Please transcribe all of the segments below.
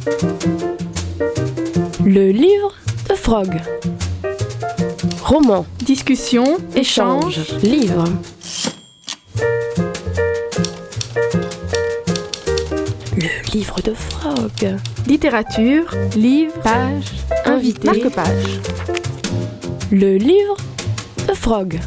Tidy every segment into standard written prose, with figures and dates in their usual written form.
Le livre de Frog. Roman, discussion, échange, livre. Le livre de Frog. littérature, livre, Page, invité, marque-page. Le livre de Frog.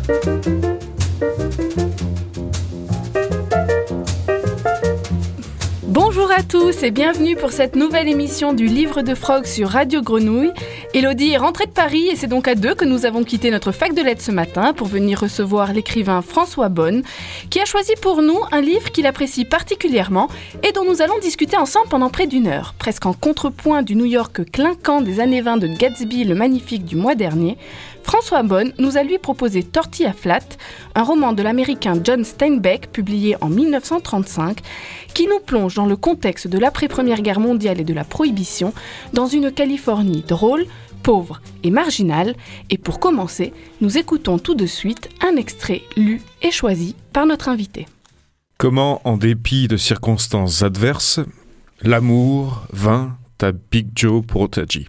Bonjour à tous et bienvenue pour cette nouvelle émission du Livre de Frog sur Radio Grenouille. Élodie est rentrée de Paris et c'est donc à deux que nous avons quitté notre fac de lettres ce matin pour venir recevoir l'écrivain François Bonne qui a choisi pour nous un livre qu'il apprécie particulièrement et dont nous allons discuter ensemble pendant près d'une heure. Presque en contrepoint du New York clinquant des années 20 de Gatsby le Magnifique du mois dernier, François Bonne nous a lui proposé Tortilla Flat, un roman de l'américain John Steinbeck publié en 1935 qui nous plonge dans le contexte de l'après-première guerre mondiale et de la prohibition dans une Californie drôle, pauvre et marginale. Et pour commencer, nous écoutons tout de suite un extrait lu et choisi par notre invité. Comment, en dépit de circonstances adverses, l'amour vint à Big Joe Portagy.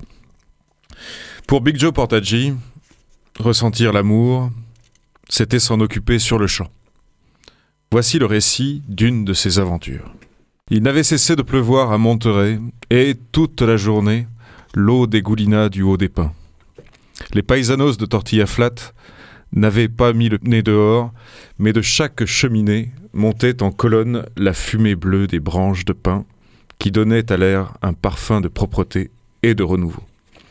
Pour Big Joe Portagy, ressentir l'amour, c'était s'en occuper sur le champ. Voici le récit d'une de ses aventures. Il n'avait cessé de pleuvoir à Monterey, et toute la journée, l'eau dégoulina du haut des pins. Les paisanos de Tortilla Flat n'avaient pas mis le nez dehors, mais de chaque cheminée montait en colonne la fumée bleue des branches de pin qui donnait à l'air un parfum de propreté et de renouveau.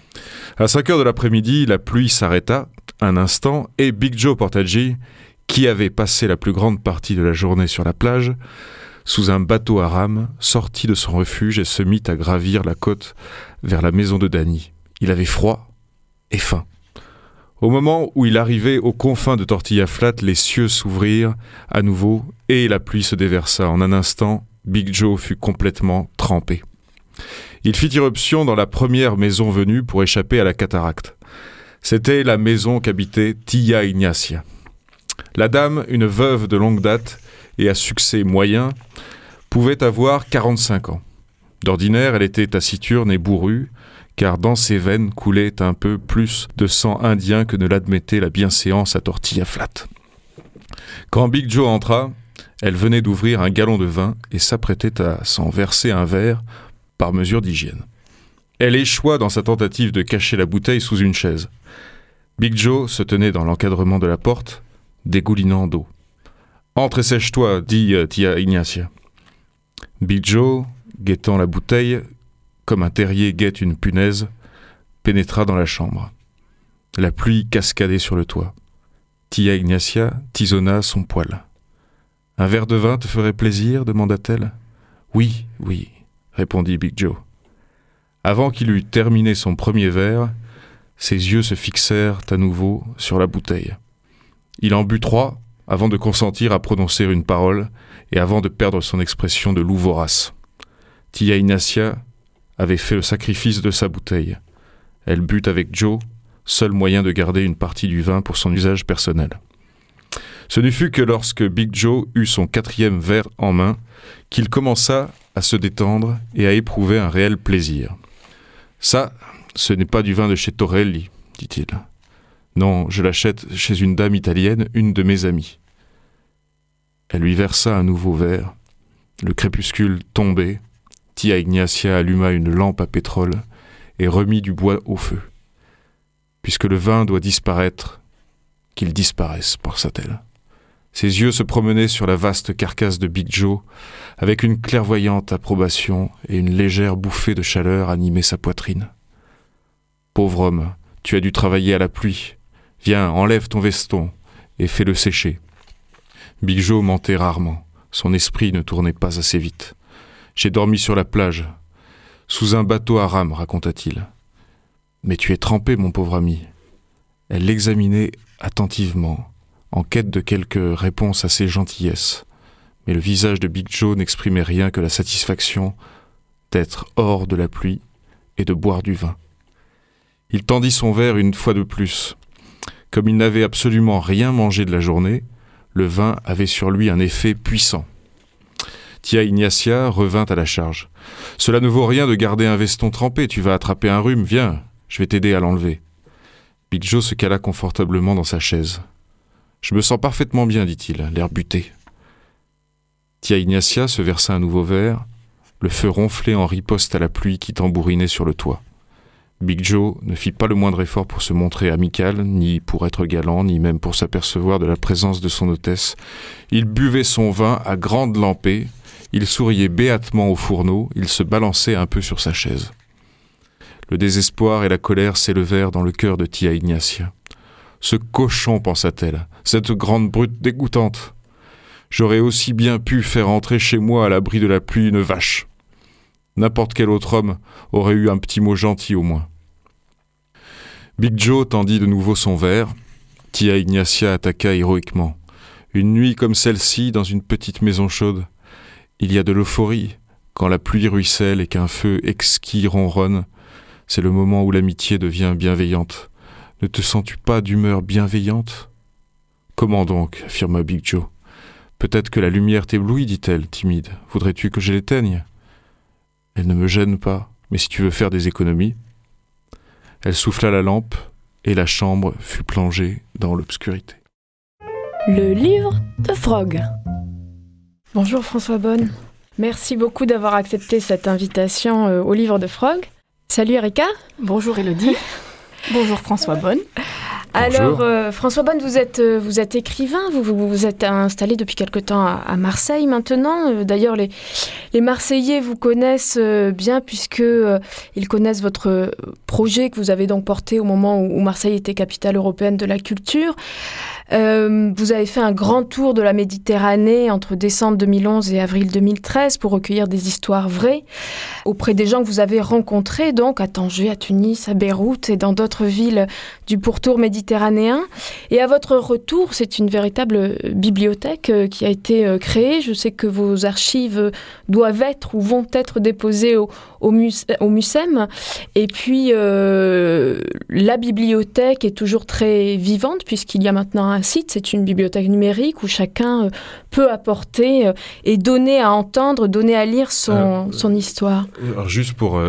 À 5 heures de l'après-midi, la pluie s'arrêta un instant et Big Joe Portagy, qui avait passé la plus grande partie de la journée sur la plage, sous un bateau à rame, sortit de son refuge et se mit à gravir la côte vers la maison de Danny. Il avait froid et faim. Au moment où il arrivait aux confins de Tortilla Flat, les cieux s'ouvrirent à nouveau et la pluie se déversa. En un instant, Big Joe fut complètement trempé. Il fit irruption dans la première maison venue pour échapper à la cataracte. C'était la maison qu'habitait Tia Ignacia. La dame, une veuve de longue date et à succès moyen, pouvait avoir 45 ans. D'ordinaire, elle était taciturne et bourrue, car dans ses veines coulait un peu plus de sang indien que ne l'admettait la bienséance à Tortilla Flat. Quand Big Joe entra, elle venait d'ouvrir un gallon de vin et s'apprêtait à s'en verser un verre par mesure d'hygiène. Elle échoua dans sa tentative de cacher la bouteille sous une chaise. Big Joe se tenait dans l'encadrement de la porte, dégoulinant d'eau. « Entre et sèche-toi, dit Tia Ignacia. » Big Joe, guettant la bouteille, comme un terrier guette une punaise, pénétra dans la chambre. La pluie cascadait sur le toit. Tia Ignacia tisonna son poêle. « Un verre de vin te ferait plaisir ?» demanda-t-elle. « Oui, oui, » répondit Big Joe. Avant qu'il eût terminé son premier verre, ses yeux se fixèrent à nouveau sur la bouteille. Il en but 3 avant de consentir à prononcer une parole et avant de perdre son expression de loup vorace. Tia Ignacia avait fait le sacrifice de sa bouteille. Elle but avec Joe, seul moyen de garder une partie du vin pour son usage personnel. Ce ne fut que lorsque Big Joe eut son 4e verre en main qu'il commença à se détendre et à éprouver un réel plaisir. « Ça, ce n'est pas du vin de chez Torelli, dit-il. Non, je l'achète chez une dame italienne, une de mes amies. » Elle lui versa un nouveau verre. Le crépuscule tombait. Tia Ignacia alluma une lampe à pétrole et remit du bois au feu. « Puisque le vin doit disparaître, qu'il disparaisse, pensa-t-elle. » Ses yeux se promenaient sur la vaste carcasse de Big Joe, avec une clairvoyante approbation et une légère bouffée de chaleur animait sa poitrine. « Pauvre homme, tu as dû travailler à la pluie. Viens, enlève ton veston et fais-le sécher. » Big Joe mentait rarement. Son esprit ne tournait pas assez vite. « J'ai dormi sur la plage, sous un bateau à rame, raconta-t-il. »« Mais tu es trempé, mon pauvre ami. » Elle l'examinait attentivement, en quête de quelque réponse à ses gentillesses. Mais le visage de Big Joe n'exprimait rien que la satisfaction d'être hors de la pluie et de boire du vin. Il tendit son verre une fois de plus. Comme il n'avait absolument rien mangé de la journée, le vin avait sur lui un effet puissant. Tia Ignacia revint à la charge. Cela ne vaut rien de garder un veston trempé, tu vas attraper un rhume, viens, je vais t'aider à l'enlever. » Big Joe se cala confortablement dans sa chaise. « Je me sens parfaitement bien, dit-il, l'air buté. » Tia Ignacia se versa un nouveau verre, le feu ronflait en riposte à la pluie qui tambourinait sur le toit. Big Joe ne fit pas le moindre effort pour se montrer amical, ni pour être galant, ni même pour s'apercevoir de la présence de son hôtesse. Il buvait son vin à grandes lampées, il souriait béatement au fourneau, il se balançait un peu sur sa chaise. Le désespoir et la colère s'élevèrent dans le cœur de Tia Ignacia. « Ce cochon, pensa-t-elle, cette grande brute dégoûtante. J'aurais aussi bien pu faire entrer chez moi à l'abri de la pluie une vache. N'importe quel autre homme aurait eu un petit mot gentil au moins. » Big Joe tendit de nouveau son verre. Tia Ignacia attaqua héroïquement. « Une nuit comme celle-ci, dans une petite maison chaude, il y a de l'euphorie. Quand la pluie ruisselle et qu'un feu exquis ronronne, c'est le moment où l'amitié devient bienveillante. Ne te sens-tu pas d'humeur bienveillante ?»« Comment donc ?» affirma Big Joe. « Peut-être que la lumière t'éblouit, dit-elle, timide. Voudrais-tu que je l'éteigne ? » « Elle ne me gêne pas, mais si tu veux faire des économies. » Elle souffla la lampe et la chambre fut plongée dans l'obscurité. Le livre de Frog. Bonjour François Bonne. Merci beaucoup d'avoir accepté cette invitation au livre de Frog. Salut Erika. Bonjour Élodie. Bonjour François Bonne. Alors François Bonne, vous êtes écrivain, vous êtes installé depuis quelque temps à Marseille maintenant. D'ailleurs, les Marseillais vous connaissent bien puisque ils connaissent votre projet que vous avez donc porté au moment où Marseille était capitale européenne de la culture. Vous avez fait un grand tour de la Méditerranée entre décembre 2011 et avril 2013 pour recueillir des histoires vraies auprès des gens que vous avez rencontrés, donc à Tanger, à Tunis, à Beyrouth et dans d'autres villes du pourtour méditerranéen. Et à votre retour, c'est une véritable bibliothèque qui a été créée. Je sais que vos archives doivent être ou vont être déposées au MUSEM. Et puis, la bibliothèque est toujours très vivante puisqu'il y a maintenant un site. C'est une bibliothèque numérique où chacun peut apporter et donner à entendre, donner à lire son histoire. Alors juste pour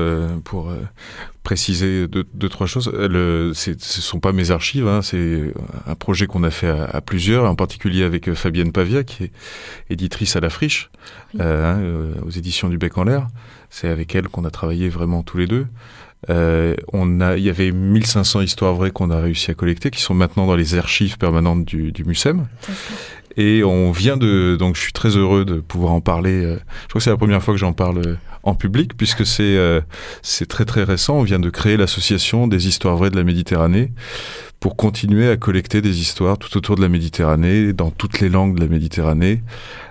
préciser deux, trois choses, ce ne sont pas mes archives, hein, c'est un projet qu'on a fait à plusieurs, en particulier avec Fabienne Pavia, qui est éditrice à La Friche, oui. Aux éditions du Bec en l'air. C'est avec elle qu'on a travaillé vraiment tous les deux. Il y avait 1500 histoires vraies qu'on a réussi à collecter, qui sont maintenant dans les archives permanentes du MUSEM. Et on vient donc je suis très heureux de pouvoir en parler. Je crois que c'est la première fois que j'en parle en public, puisque c'est très très récent. On vient de créer l'association des histoires vraies de la Méditerranée pour continuer à collecter des histoires tout autour de la Méditerranée, dans toutes les langues de la Méditerranée,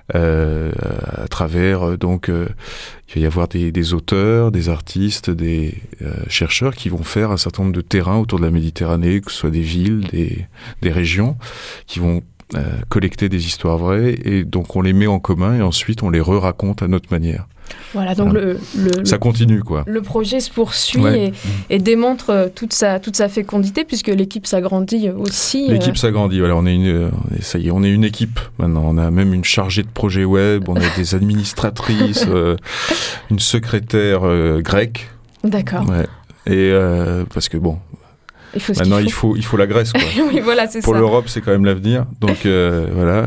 à travers donc il va y avoir des auteurs, des artistes, des chercheurs qui vont faire un certain nombre de terrains autour de la Méditerranée, que ce soit des villes, des régions, qui vont collecter des histoires vraies, et donc on les met en commun et ensuite on les re-raconte à notre manière. Voilà, donc ça continue, quoi. Le projet se poursuit et démontre toute sa fécondité, puisque l'équipe s'agrandit aussi. L'équipe s'agrandit, voilà, on est une équipe maintenant. On a même une chargée de projet web, on a des administratrices, une secrétaire grecque. D'accord. Ouais. Et parce que bon, maintenant il faut la Grèce, quoi. Oui, voilà, c'est pour ça. L'Europe, c'est quand même l'avenir. Donc voilà,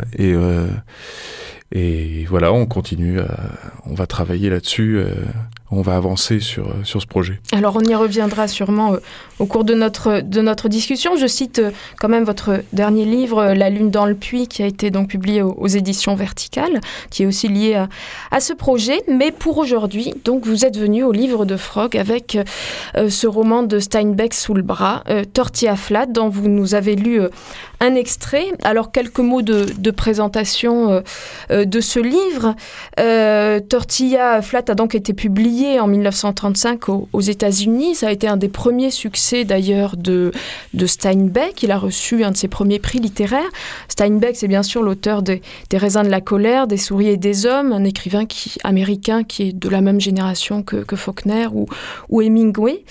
et voilà, on continue, on va travailler là-dessus, on va avancer sur ce projet. Alors on y reviendra sûrement au cours de notre discussion. Je cite quand même votre dernier livre, La Lune dans le puits, qui a été donc publié aux éditions Verticales, qui est aussi lié à ce projet. Mais pour aujourd'hui, donc vous êtes venu au livre de Frog avec ce roman de Steinbeck sous le bras, Tortilla Flat, dont vous nous avez lu un extrait. Alors quelques mots de présentation de ce livre. Tortilla Flat a donc été publié en 1935 aux États-Unis. Ça a été un des premiers succès d'ailleurs de Steinbeck. Il a reçu un de ses premiers prix littéraires. Steinbeck, c'est bien sûr l'auteur des Raisins de la colère, des Souris et des hommes, un écrivain américain qui est de la même génération que Faulkner ou Hemingway, qui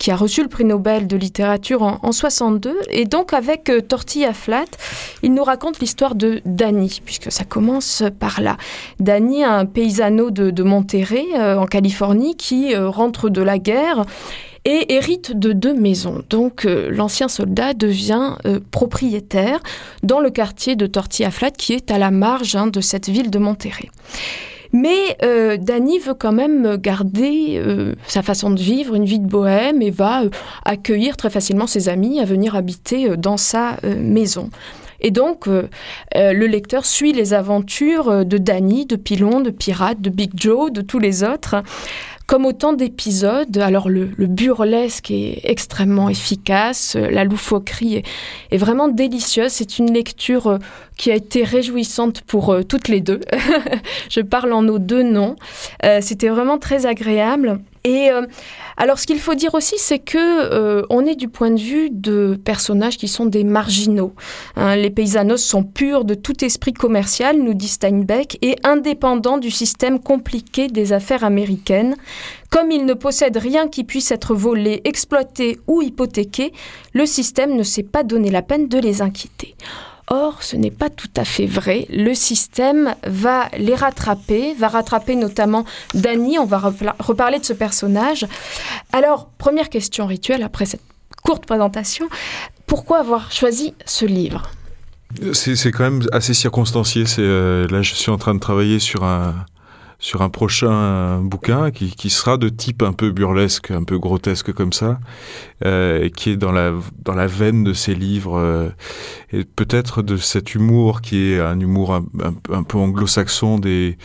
qui a reçu le prix Nobel de littérature en 62. Et donc, avec Tortilla Flat, il nous raconte l'histoire de Danny, puisque ça commence par là. Danny, un paysano de Monterrey, en Californie, qui rentre de la guerre et hérite de 2 maisons. Donc, l'ancien soldat devient propriétaire dans le quartier de Tortilla Flat, qui est à la marge de cette ville de Monterrey. Mais Danny veut quand même garder sa façon de vivre, une vie de bohème, et va accueillir très facilement ses amis à venir habiter dans sa maison. Et donc, le lecteur suit les aventures de Danny, de Pilon, de Pirate, de Big Joe, de tous les autres, comme autant d'épisodes. Alors, le burlesque est extrêmement efficace, la loufoquerie est vraiment délicieuse. C'est une lecture qui a été réjouissante pour toutes les deux. Je parle en nos 2 noms. C'était vraiment très agréable. Et alors, ce qu'il faut dire aussi, c'est que on est du point de vue de personnages qui sont des marginaux. Les paysanos sont purs de tout esprit commercial, nous dit Steinbeck, et indépendants du système compliqué des affaires américaines. Comme ils ne possèdent rien qui puisse être volé, exploité ou hypothéqué, le système ne s'est pas donné la peine de les inquiéter. Or, ce n'est pas tout à fait vrai. Le système va les rattraper, va rattraper notamment Danny. On va reparler de ce personnage. Alors, première question rituelle après cette courte présentation. Pourquoi avoir choisi ce livre ? C'est quand même assez circonstancié. Là, je suis en train de travailler sur un prochain bouquin qui sera de type un peu burlesque, un peu grotesque comme ça, qui est dans la veine de ces livres, et peut-être de cet humour qui est un humour un peu anglo-saxon.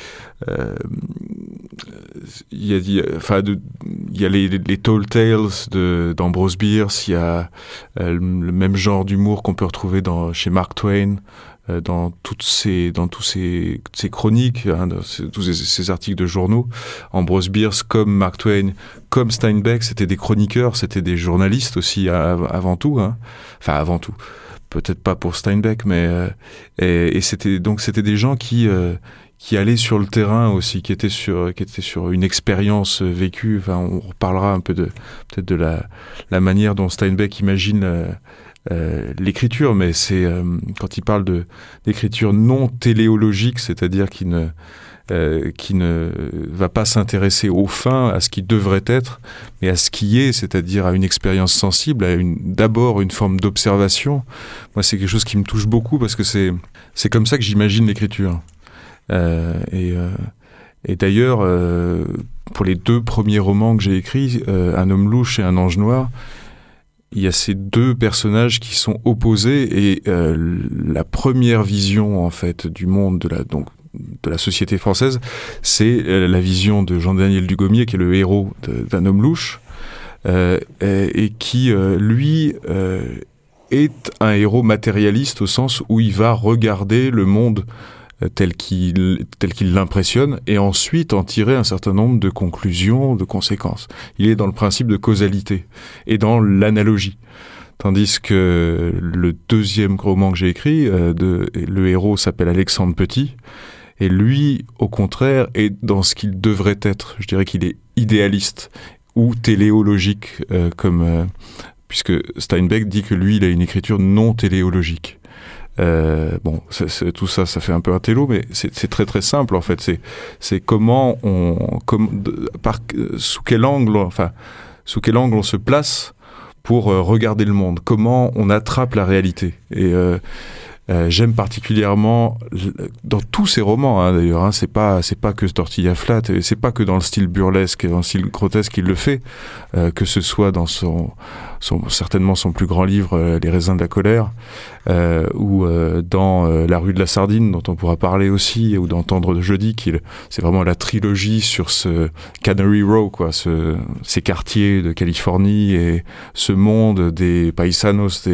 Il y a les Tall Tales d'Ambrose Bierce, il y a le même genre d'humour qu'on peut retrouver chez Mark Twain, dans tous ces chroniques, tous ces articles de journaux. Ambrose Bierce, comme Mark Twain, comme Steinbeck, c'était des chroniqueurs, c'était des journalistes aussi avant tout. Enfin, avant tout. Peut-être pas pour Steinbeck, mais et c'était des gens qui allaient sur le terrain aussi, qui étaient sur une expérience vécue. Enfin, on reparlera un peu peut-être de la manière dont Steinbeck imagine l'écriture, mais c'est quand il parle d'écriture non téléologique, c'est-à-dire qui ne va pas s'intéresser aux fins, à ce qui devrait être, mais à ce qui est, c'est-à-dire à une expérience sensible, d'abord une forme d'observation. Moi, c'est quelque chose qui me touche beaucoup parce que c'est comme ça que j'imagine l'écriture. Et d'ailleurs, pour les 2 premiers romans que j'ai écrits, Un homme louche et Un ange noir, il y a ces 2 personnages qui sont opposés, et la première vision en fait du monde de la société française, c'est la vision de Jean-Daniel Dugommier, qui est le héros d'Un homme louche, et qui lui est un héros matérialiste au sens où il va regarder le monde tel qu'il l'impressionne, et ensuite en tirer un certain nombre de conclusions, de conséquences. Il est dans le principe de causalité et dans l'analogie. Tandis que le 2e roman que j'ai écrit, le héros s'appelle Alexandre Petit, et lui, au contraire, est dans ce qu'il devrait être. Je dirais qu'il est idéaliste ou téléologique, puisque Steinbeck dit que lui, il a une écriture non téléologique. Tout ça fait un peu un télo, mais c'est très très simple en fait. C'est comment sous quel angle on se place pour regarder le monde, comment on attrape la réalité. Et j'aime particulièrement dans tous ces romans, d'ailleurs, c'est pas que Tortilla Flat, et c'est pas que dans le style burlesque et dans le style grotesque qu'il le fait, que ce soit dans certainement son plus grand livre, Les raisins de la colère, ou dans La rue de la Sardine, dont on pourra parler aussi, ou dans Tendre de jeudi, c'est vraiment la trilogie sur ce Canary Row, ces quartiers de Californie et ce monde des paisanos,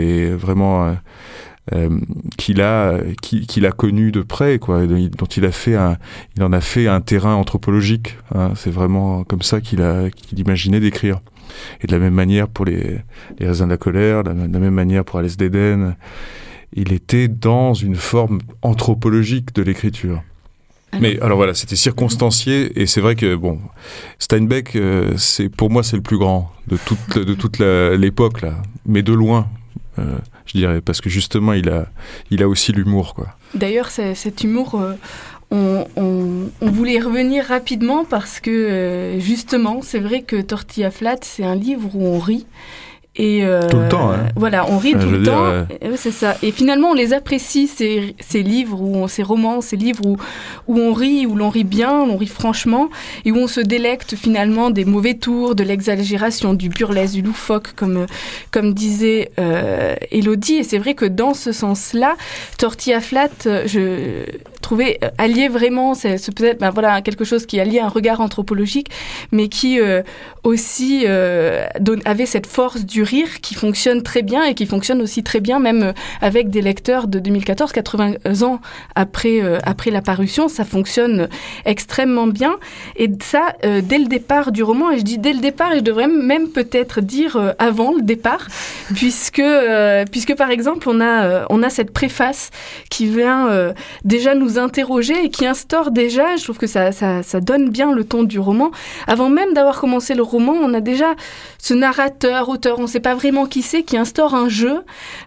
qu'il a connu de près, dont il en a fait un terrain anthropologique. C'est vraiment comme ça qu'il imaginait d'écrire. Et de la même manière pour les raisins de la colère, de la même manière pour Alès d'Éden, il était dans une forme anthropologique de l'écriture. Mais alors voilà, c'était circonstancié, et c'est vrai que bon, Steinbeck, pour moi c'est le plus grand de toute l'époque là, mais de loin, je dirais, parce que justement il a aussi l'humour, quoi. D'ailleurs, cet humour, on voulait y revenir rapidement parce que justement, c'est vrai que Tortilla Flat, c'est un livre où on rit. Et tout le temps, hein. Voilà, on rit tout le temps. C'est ça. Et finalement, on les apprécie, ces livres, ces romans, ces livres où on rit, où l'on rit bien, on rit franchement, et où on se délecte finalement des mauvais tours, de l'exagération, du burlesque, du loufoque, comme disait Élodie. Et c'est vrai que dans ce sens-là, Tortilla Flat, je trouvais allier vraiment, c'est peut-être quelque chose qui alliait un regard anthropologique, mais qui aussi avait cette force du rire qui fonctionne très bien et qui fonctionne aussi très bien même avec des lecteurs de 2014, 80 ans après la parution, ça fonctionne extrêmement bien. Et ça, dès le départ du roman, et je dis dès le départ, et je devrais même peut-être dire avant le départ, puisque par exemple, on a cette préface qui vient déjà nous interroger et qui instaure déjà, je trouve que ça donne bien le ton du roman. Avant même d'avoir commencé le roman, on a déjà ce narrateur, auteur, on ne sait pas vraiment qui c'est, qui instaure un jeu,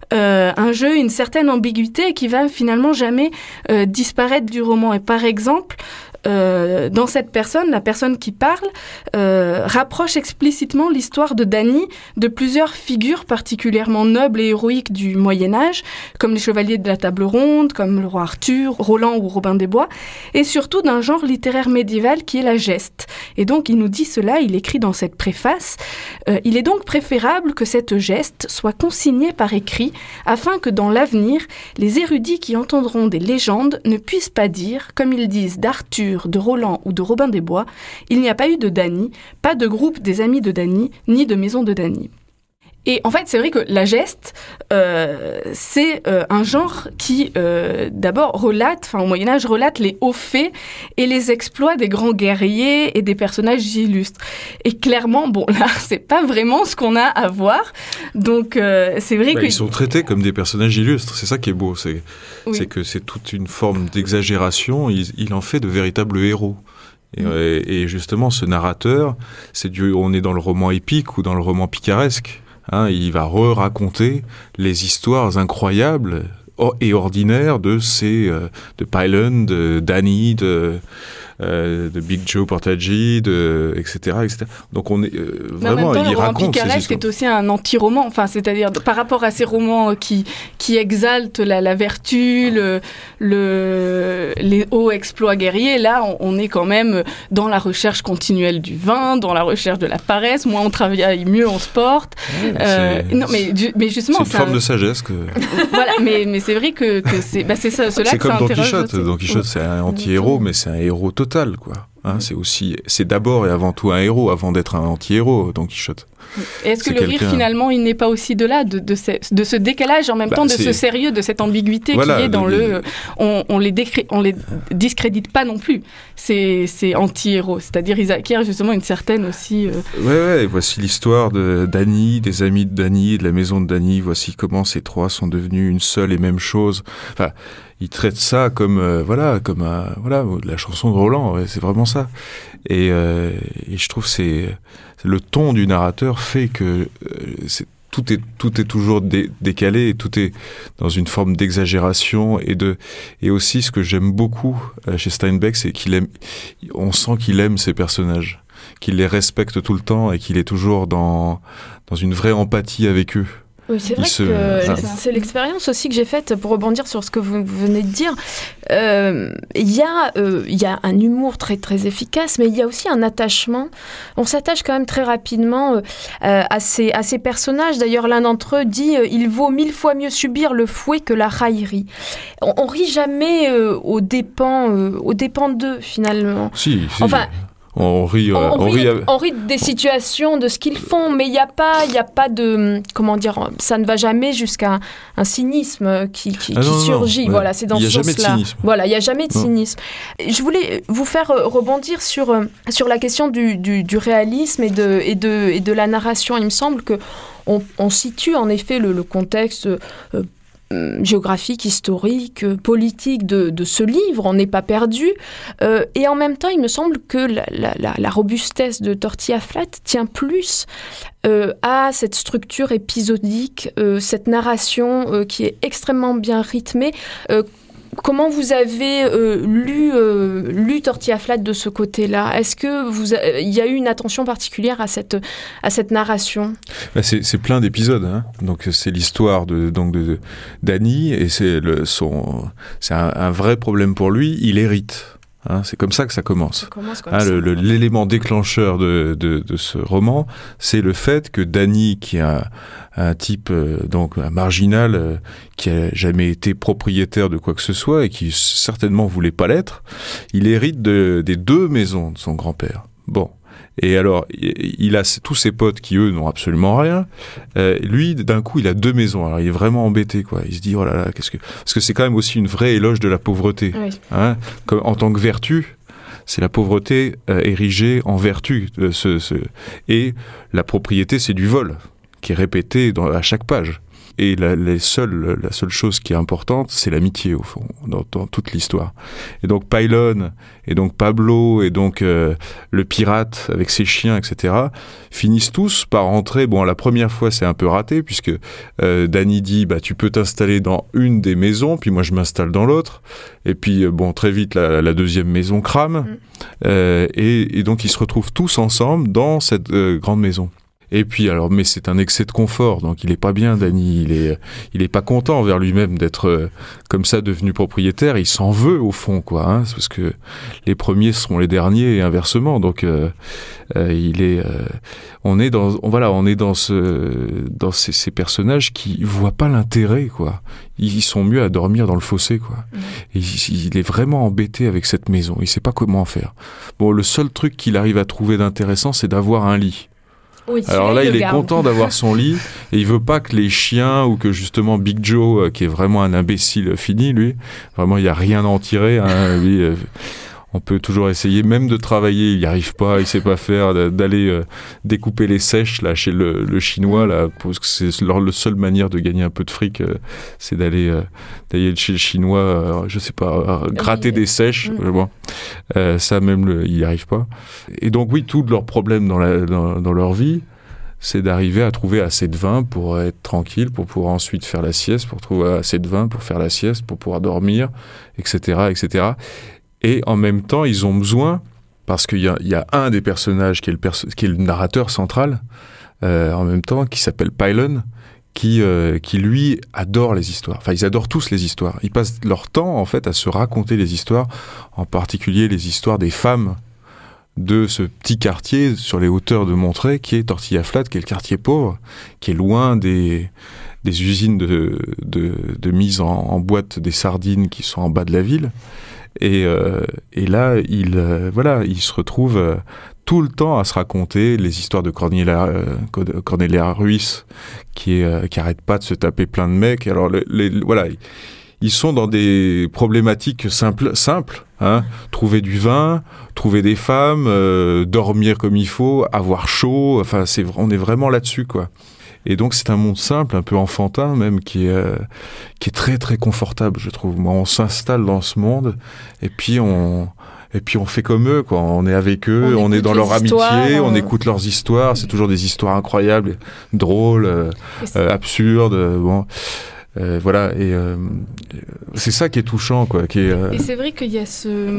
une certaine ambiguïté et qui va finalement jamais disparaître du roman. Et par exemple, dans cette personne, la personne qui parle rapproche explicitement l'histoire de Dany de plusieurs figures particulièrement nobles et héroïques du Moyen-Âge, comme les chevaliers de la Table Ronde, comme le roi Arthur, Roland ou Robin des Bois, et surtout d'un genre littéraire médiéval qui est la geste. Et donc il nous dit cela, il écrit dans cette préface, il est donc préférable que cette geste soit consignée par écrit, afin que dans l'avenir, les érudits qui entendront des légendes ne puissent pas dire, comme ils disent d'Arthur, de Roland ou de Robin des Bois, il n'y a pas eu de Dany, pas de groupe des amis de Dany, ni de maison de Dany. Et en fait, c'est vrai que la geste, c'est un genre qui, d'abord, au Moyen-Âge, relate les hauts faits et les exploits des grands guerriers et des personnages illustres. Et clairement, bon, là, c'est pas vraiment ce qu'on a à voir. Donc, c'est vrai que... Ils sont traités comme des personnages illustres. C'est ça qui est beau. C'est que c'est toute une forme d'exagération. Il en fait de véritables héros. Et justement, ce narrateur, on est dans le roman épique ou dans le roman picaresque. Hein, il va raconter les histoires incroyables et ordinaires de Pyland, de Dany, de Big Joe Portagey, etc. Donc on est vraiment, en même temps, il raconte ces histoires. Le roman picaresque est aussi un anti-roman, c'est-à-dire par rapport à ces romans qui exaltent la vertu, les hauts exploits guerriers. Là, on est quand même dans la recherche continuelle du vin, dans la recherche de la paresse. Moins on travaille, mieux on se porte. Mais justement, c'est une forme de sagesse que. Voilà, mais c'est vrai que c'est ça. C'est comme Don Quichotte. Don Quichotte, c'est un anti-héros, mais c'est un héros total, quoi. Hein, c'est d'abord et avant tout un héros, avant d'être un anti-héros, Don Quichotte. Et est-ce que le rire, finalement, il n'est pas aussi de là, de ce décalage, en même temps, de ce sérieux, de cette ambiguïté qui est dans on les discrédite pas non plus, ces anti-héros. C'est-à-dire, ils acquièrent justement une certaine aussi... Ouais, voici l'histoire de Dany, des amis de Dany, de la maison de Dany. Voici comment ces trois sont devenus une seule et même chose. Enfin, ils traitent ça comme la chanson de Roland. Ouais, c'est vraiment ça. Et je trouve le ton du narrateur fait que tout est toujours décalé et tout est dans une forme d'exagération et aussi ce que j'aime beaucoup chez Steinbeck, c'est on sent qu'il aime ses personnages, qu'il les respecte tout le temps et qu'il est toujours dans une vraie empathie avec eux. Oui, c'est vrai que c'est l'expérience aussi que j'ai faite, pour rebondir sur ce que vous venez de dire. Il y a un humour très, très efficace, mais il y a aussi un attachement. On s'attache quand même très rapidement à ces personnages. D'ailleurs, l'un d'entre eux dit « Il vaut 1000 fois mieux subir le fouet que la raillerie ». On rit jamais aux dépens d'eux, finalement. Si. Enfin... On rit des situations, de ce qu'ils font, mais il n'y a pas de... Comment dire, ça ne va jamais jusqu'à un cynisme qui surgit. Non. Voilà, c'est dans ce sens-là. Voilà, il n'y a jamais de cynisme. Je voulais vous faire rebondir sur la question du réalisme et de la narration. Il me semble qu'on situe en effet le contexte... géographique, historique, politique de ce livre. On n'est pas perdu. Et en même temps, il me semble que la robustesse de Tortilla Flat tient plus à cette structure épisodique, cette narration qui est extrêmement bien rythmée. Comment vous avez lu Tortilla Flat de ce côté-là ? Est-ce que il y a eu une attention particulière à cette narration ? C'est plein d'épisodes, hein. Donc c'est l'histoire de d'Annie et c'est un vrai problème pour lui. Il hérite. Hein, c'est comme ça que ça commence. L'élément déclencheur de ce roman, c'est le fait que Danny, qui est un type donc un marginal qui a jamais été propriétaire de quoi que ce soit et qui certainement voulait pas l'être, il hérite des 2 maisons de son grand-père. Bon. Et alors, il a tous ses potes qui, eux, n'ont absolument rien. Lui, d'un coup, il a 2 maisons. Alors, il est vraiment embêté, quoi. Il se dit, oh là là, parce que c'est quand même aussi une vraie éloge de la pauvreté. Oui. Hein, en tant que vertu, c'est la pauvreté érigée en vertu. Et la propriété, c'est du vol, qui est répété à chaque page. Et la seule chose qui est importante, c'est l'amitié, au fond, dans toute l'histoire. Et donc Pylon, et donc Pablo, et donc le pirate avec ses chiens, etc., finissent tous par entrer. Bon, la première fois, c'est un peu raté, puisque Danny dit, tu peux t'installer dans une des maisons, puis moi je m'installe dans l'autre. Et puis, très vite, la deuxième maison crame. Et donc, ils se retrouvent tous ensemble dans cette grande maison. Et puis mais c'est un excès de confort, donc il est pas bien, Danny, il est pas content envers lui-même d'être comme ça devenu propriétaire, il s'en veut au fond, quoi, hein, parce que les premiers seront les derniers et inversement, donc on est dans ces personnages qui voient pas l'intérêt, quoi. Ils sont mieux à dormir dans le fossé, quoi. Et il est vraiment embêté avec cette maison, il sait pas comment faire. Bon, le seul truc qu'il arrive à trouver d'intéressant, c'est d'avoir un lit. Oui, alors là, il est content d'avoir son lit et il veut pas que les chiens ou que justement Big Joe, qui est vraiment un imbécile fini, lui, vraiment il y a rien à en tirer. Hein, lui, on peut toujours essayer, même de travailler, il n'y arrive pas, il sait pas faire, d'aller découper les sèches là chez le chinois là, parce que c'est la seule manière de gagner un peu de fric, c'est d'aller chez le chinois, je sais pas, gratter des sèches. Bon, ça même il n'y arrive pas. Et donc oui, tous leurs problèmes dans leur vie, c'est d'arriver à trouver assez de vin pour être tranquille, pour pouvoir ensuite faire la sieste, pour trouver assez de vin pour faire la sieste, pour pouvoir dormir, etc., etc. Et en même temps, ils ont besoin, parce qu'il y a un des personnages qui est le narrateur central, en même temps, qui s'appelle Pylon, qui lui adore les histoires. Enfin, ils adorent tous les histoires. Ils passent leur temps, en fait, à se raconter les histoires, en particulier les histoires des femmes de ce petit quartier sur les hauteurs de Monterey, qui est Tortilla Flat, qui est le quartier pauvre, qui est loin des usines de mise en boîte des sardines qui sont en bas de la ville. Et là, il se retrouve tout le temps à se raconter les histoires de Cornelia Ruiz, qui arrête pas de se taper plein de mecs. Alors ils sont dans des problématiques simples, hein. Trouver du vin, trouver des femmes, dormir comme il faut, avoir chaud. Enfin, on est vraiment là-dessus, quoi. Et donc c'est un monde simple, un peu enfantin même, qui est très très confortable, je trouve. Moi, on s'installe dans ce monde et puis on fait comme eux, quoi. On est avec eux, on est dans leur amitié, on écoute leurs histoires. C'est toujours des histoires incroyables, drôles, absurdes. Bon. Voilà, et c'est ça qui est touchant, quoi. Et c'est vrai qu'il y a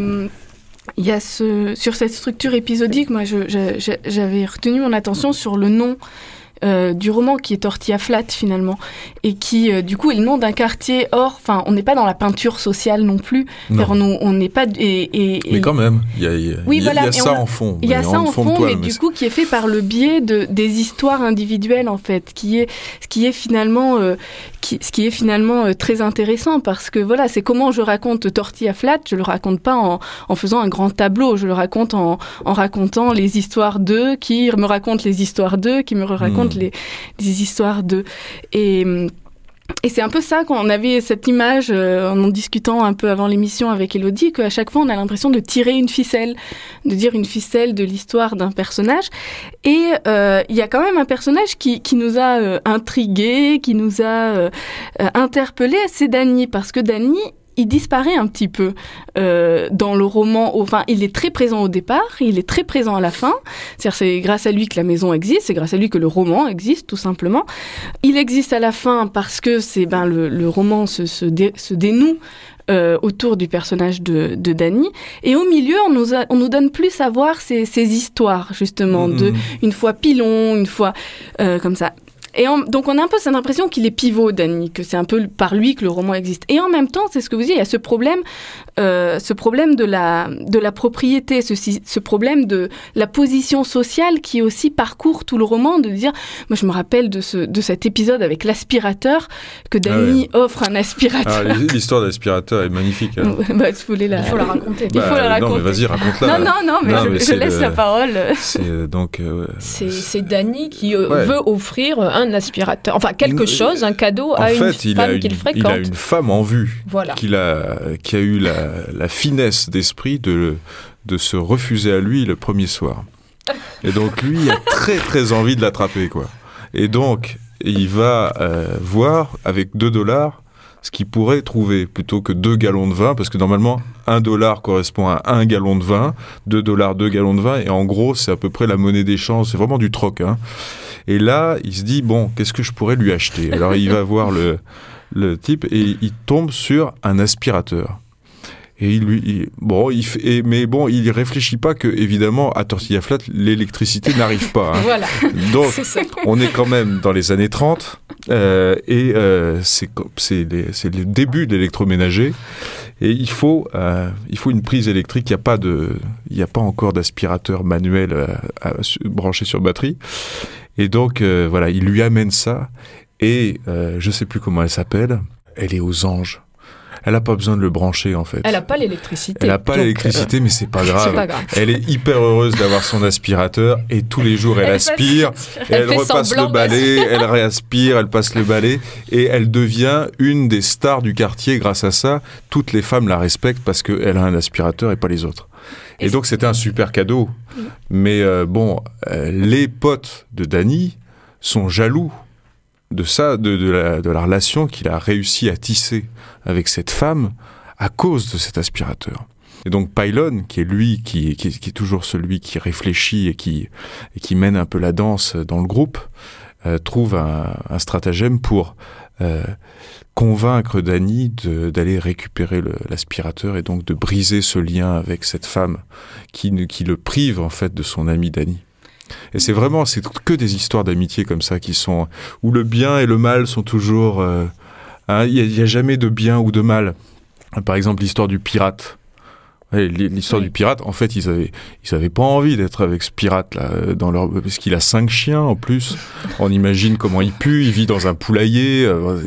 sur cette structure épisodique, moi j'avais retenu mon attention sur le nom du roman, qui est Tortilla Flat finalement, et qui du coup est le nom d'un quartier. Or, enfin, on n'est pas dans la peinture sociale non plus. On n'est pas mais quand même, il y a ça en fond. Il y a ça en fond, mais du coup qui est fait par le biais des histoires individuelles, en fait, qui est finalement très intéressant, parce que voilà, c'est comment je raconte Tortilla Flat. Je le raconte pas en faisant un grand tableau. Je le raconte en racontant les histoires d'eux, qui me racontent les histoires d'eux, qui me racontent les histoires d'eux. Et Et c'est un peu ça, quand on avait cette image, en discutant un peu avant l'émission avec Élodie, qu'à chaque fois, on a l'impression de tirer une ficelle, de dire une ficelle de l'histoire d'un personnage. Et il y a quand même un personnage qui nous a intrigués, qui nous a interpellés, c'est Danny. Parce que Danny, il disparaît un petit peu dans le roman. Enfin, il est très présent au départ, il est très présent à la fin. C'est-à-dire, c'est grâce à lui que la maison existe, c'est grâce à lui que le roman existe, tout simplement. Il existe à la fin parce que le roman se dénoue autour du personnage de Danny. Et au milieu, on nous donne plus à voir ces histoires, justement, une fois Pilon, une fois comme ça. Et donc on a un peu cette impression qu'il est pivot, Danny, que c'est un peu par lui que le roman existe. Et en même temps, c'est ce que vous dites, il y a ce problème de la propriété, ce problème de la position sociale qui aussi parcourt tout le roman, de dire, moi je me rappelle de cet épisode avec l'aspirateur, que Danny offre un aspirateur. L'histoire de l'aspirateur est magnifique. Hein. Il faut la raconter. Il faut la raconter. Non, mais vas-y, raconte-la. Non, mais je laisse la parole. C'est Danny qui veut offrir un aspirateur, enfin quelque chose, un cadeau à une femme qu'il fréquente. Il a une femme en vue, voilà. qui a eu la finesse d'esprit de se refuser à lui le premier soir. Et donc lui, il a très très envie de l'attraper, quoi. Et donc, il va voir avec $2 ce qu'il pourrait trouver, plutôt que 2 gallons de vin, parce que normalement, $1 correspond à 1 gallon de vin, $2, 2 gallons de vin, et en gros, c'est à peu près la monnaie d'échange, c'est vraiment du troc, hein. Et là, il se dit, bon, qu'est-ce que je pourrais lui acheter ? Alors, il va voir le type, et il tombe sur un aspirateur. Et il réfléchit pas que, évidemment, à Tortilla Flat, l'électricité n'arrive pas. Hein. Voilà. Donc, on est quand même dans les années 30, et c'est le début de l'électroménager. Et il faut une prise électrique. Il n'y a pas encore d'aspirateur manuel branché sur batterie. Et donc, voilà, il lui amène ça. Et je sais plus comment elle s'appelle. Elle est aux anges. Elle n'a pas besoin de le brancher, en fait. Elle n'a pas l'électricité. Elle n'a pas l'électricité, mais c'est pas grave. C'est pas grave. Elle est hyper heureuse d'avoir son aspirateur, et tous les jours, elle aspire, elle repasse le balai, elle réaspire, elle passe le balai, et elle devient une des stars du quartier grâce à ça. Toutes les femmes la respectent parce qu'elle a un aspirateur et pas les autres. Et donc, c'était un super cadeau. Mais les potes de Danny sont jaloux de ça, de la relation qu'il a réussi à tisser avec cette femme à cause de cet aspirateur. Et donc Pylon, qui est lui, qui est toujours celui qui réfléchit et qui mène un peu la danse dans le groupe, trouve un stratagème pour convaincre Danny d'aller récupérer l'aspirateur, et donc de briser ce lien avec cette femme qui le prive en fait de son ami Danny. Et c'est que des histoires d'amitié comme ça où le bien et le mal sont toujours... il n'y a jamais de bien ou de mal. Par exemple, l'histoire du pirate. L'histoire du pirate, en fait, ils avaient pas envie d'être avec ce pirate là, parce qu'il a 5 chiens en plus. On imagine comment il pue, il vit dans un poulailler.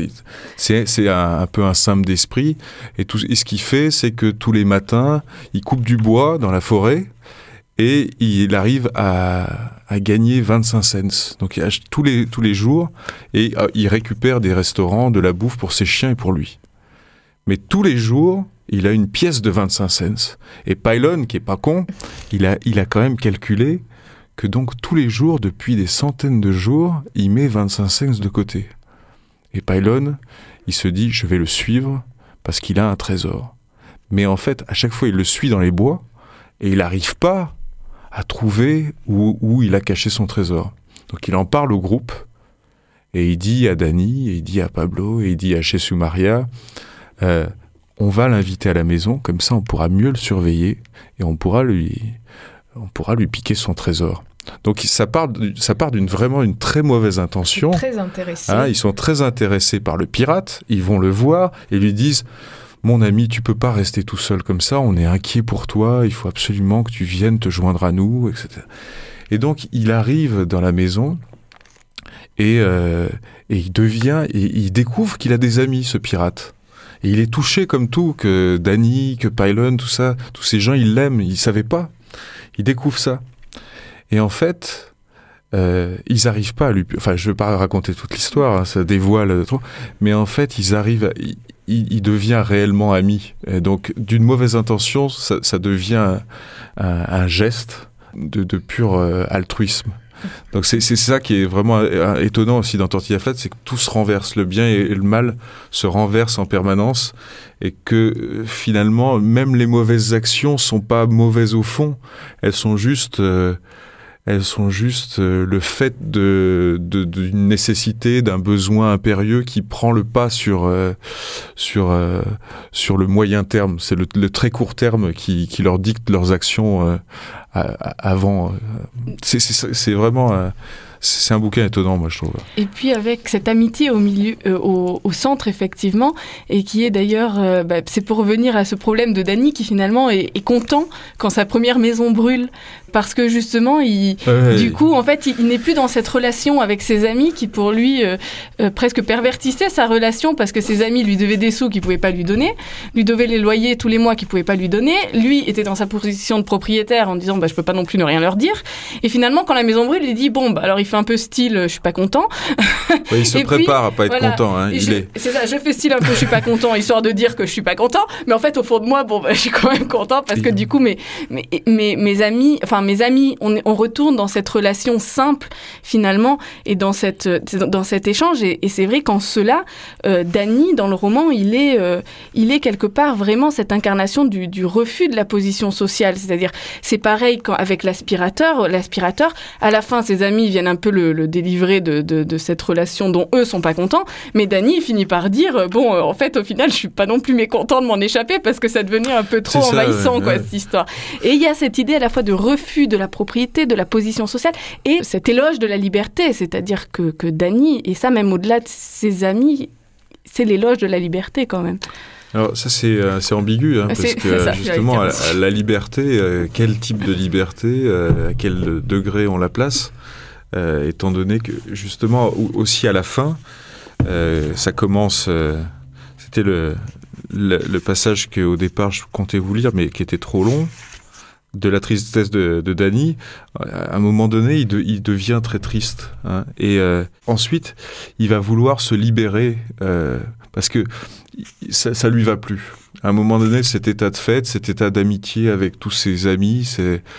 C'est un peu un simple d'esprit. Et ce qu'il fait, c'est que tous les matins, il coupe du bois dans la forêt. Et il arrive à gagner 25 cents. Donc il achète tous les jours, et il récupère des restaurants, de la bouffe pour ses chiens et pour lui. Mais tous les jours, il a une pièce de 25 cents. Et Pylon, qui est pas con, il a quand même calculé que donc tous les jours, depuis des centaines de jours, il met 25 cents de côté. Et Pylon, il se dit, je vais le suivre parce qu'il a un trésor. Mais en fait, à chaque fois, il le suit dans les bois, et il n'arrive pas à trouver où il a caché son trésor. Donc il en parle au groupe, et il dit à Danny, et il dit à Pablo, et il dit à Jesús Maria, on va l'inviter à la maison, comme ça on pourra mieux le surveiller, et on pourra lui piquer son trésor. Donc ça part vraiment une très mauvaise intention. Très intéressés. Ils sont très intéressés par le pirate, ils vont le voir, et lui disent... Mon ami, tu peux pas rester tout seul comme ça, on est inquiet pour toi, il faut absolument que tu viennes te joindre à nous, etc. Et donc, il arrive dans la maison, et il découvre qu'il a des amis, ce pirate. Et il est touché comme tout, que Danny, que Pylon, tout ça, tous ces gens, ils l'aiment, ils savaient pas. Il découvre ça. Et en fait, ils n'arrivent pas à lui... Enfin, je ne veux pas raconter toute l'histoire, hein, ça dévoile trop, mais en fait, il devient réellement ami. Et donc, d'une mauvaise intention, ça devient un geste de pur altruisme. Donc c'est ça qui est vraiment étonnant aussi dans Tortilla Flat, c'est que tout se renverse, le bien et le mal se renversent en permanence, et que finalement même les mauvaises actions sont pas mauvaises au fond, elles sont juste le fait d'une nécessité, d'un besoin impérieux qui prend le pas sur le moyen terme. C'est le très court terme qui leur dicte leurs actions avant. C'est vraiment... c'est un bouquin étonnant, moi, je trouve. Et puis avec cette amitié au milieu, au centre, effectivement, et qui est d'ailleurs... c'est pour revenir à ce problème de Danny, qui finalement est content quand sa première maison brûle. Parce que justement, du coup, en fait, il n'est plus dans cette relation avec ses amis qui, pour lui, presque pervertissait sa relation, parce que ses amis lui devaient des sous qu'il ne pouvait pas lui donner, lui devaient les loyers tous les mois qu'il ne pouvait pas lui donner. Lui était dans sa position de propriétaire en disant je ne peux pas non plus ne rien leur dire. Et finalement, quand la maison brûle, il dit alors il fait un peu style je ne suis pas content. Ouais, il se prépare à ne pas être content. Hein, c'est ça, je fais style un peu je ne suis pas content, histoire de dire que je ne suis pas content. Mais en fait, au fond de moi, je suis quand même content, parce que du coup, mes amis, on retourne dans cette relation simple, finalement, et dans cet échange. Et c'est vrai qu'en cela, Danny, dans le roman, il est quelque part vraiment cette incarnation du refus de la position sociale. C'est-à-dire, c'est pareil avec l'aspirateur. L'aspirateur, à la fin, ses amis viennent un peu le délivrer de cette relation dont eux sont pas contents. Mais Danny finit par dire, en fait, au final, je suis pas non plus mécontent de m'en échapper, parce que ça devenait un peu trop envahissant, cette histoire. Et il y a cette idée à la fois de refus de la propriété, de la position sociale, et cet éloge de la liberté, c'est-à-dire que Danny, et ça même au-delà de ses amis, c'est l'éloge de la liberté quand même. Alors ça c'est ambigu, hein, parce que ça, justement la liberté, quel type de liberté, à quel degré on la place, étant donné que justement aussi à la fin, ça commence, c'était le passage qu'au départ je comptais vous lire, mais qui était trop long, de la tristesse de Danny. À un moment donné, il devient très triste. Hein, et ensuite, il va vouloir se libérer parce que ça lui va plus. À un moment donné, cet état de fête, cet état d'amitié avec tous ses amis,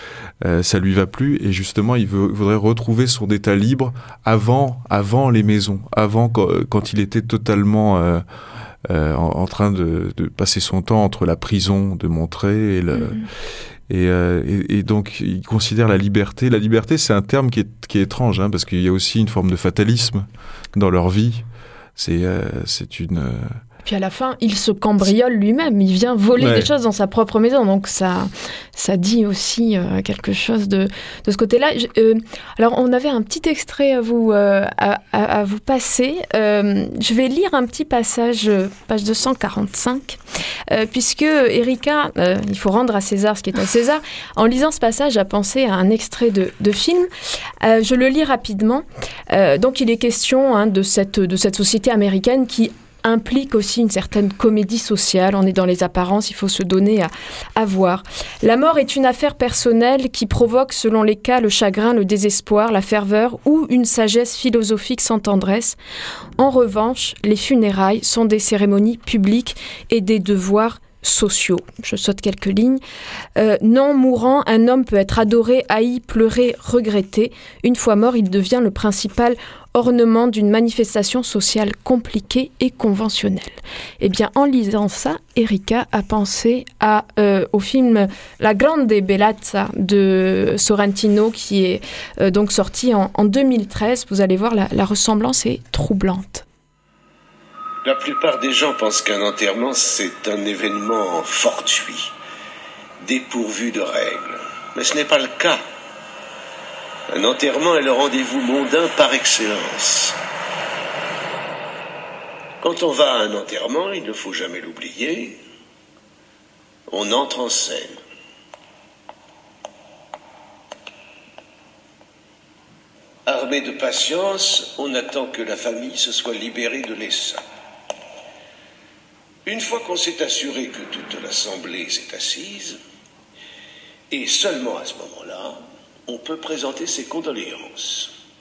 ça lui va plus. Et justement, il voudrait retrouver son état libre avant les maisons, avant quand il était totalement... en train de passer son temps entre la prison de Monterey et donc il considère la liberté. La liberté, c'est un terme qui est étrange, hein, parce qu'il y a aussi une forme de fatalisme dans leur vie. C'est une... Puis à la fin, il se cambriole lui-même, il vient voler des choses dans sa propre maison, donc ça dit aussi quelque chose de ce côté-là. Alors on avait un petit extrait à vous passer. Je vais lire un petit passage, page 245, puisque Erika, il faut rendre à César ce qui est à César, en lisant ce passage, a pensé à un extrait de film. Je le lis rapidement. Donc il est question de cette société américaine qui implique aussi une certaine comédie sociale. On est dans les apparences, il faut se donner à voir. La mort est une affaire personnelle qui provoque, selon les cas, le chagrin, le désespoir, la ferveur ou une sagesse philosophique sans tendresse. En revanche, les funérailles sont des cérémonies publiques et des devoirs sociaux. Je saute quelques lignes. Non mourant, un homme peut être adoré, haï, pleuré, regretté. Une fois mort, il devient le principal ornement d'une manifestation sociale compliquée et conventionnelle. Eh bien, en lisant ça, Erika a pensé au film La Grande Bellezza de Sorrentino, qui est donc sorti en 2013. Vous allez voir, la ressemblance est troublante. La plupart des gens pensent qu'un enterrement, c'est un événement fortuit, dépourvu de règles. Mais ce n'est pas le cas. Un enterrement est le rendez-vous mondain par excellence. Quand on va à un enterrement, il ne faut jamais l'oublier, on entre en scène. Armé de patience, on attend que la famille se soit libérée de l'essaim. Une fois qu'on s'est assuré que toute l'assemblée s'est assise, et seulement à ce moment-là, on peut présenter ses condoléances.